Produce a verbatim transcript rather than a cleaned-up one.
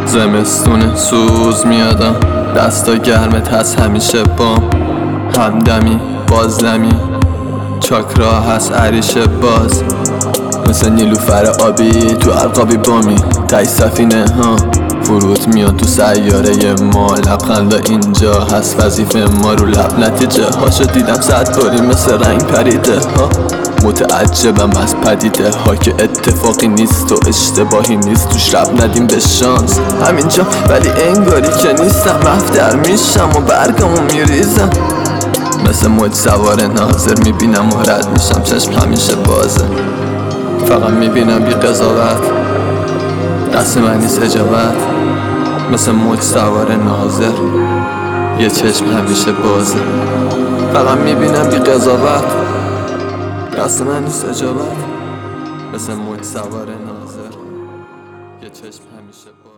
زمستونه سوز میادم، دستا گرمت هست همیشه بام، همدمی بازدمی چاکرا هست عریش باز، مثل نیلوفر آبی تو القابی بامی تای سفینه ها فرود میاد تو سیاره ما. لبخندا اینجا هست وظیفه ما، رو لب نتیجه هاشو دیدم صد باری مثل رنگ پریده ها. متعجبم از پدیده ها که اتفاقی نیست و اشتباهی نیست، توش رب ندیم به شانس همینجا، ولی انگاری که نیستم. مفتر میشم و برگامو میریزم، مثل موج سوار ناظر میبینم و رد میشم، چشم همیشه بازه، فقط میبینم بی قضاوت، دست من نیست اجابت. مثل موج سوار ناظر یه چشم همیشه بازه، فقط میبینم بی قضاوت، دست من نیست اجابت. مثل موج سوار ناظر یه چشم همیشه بازه.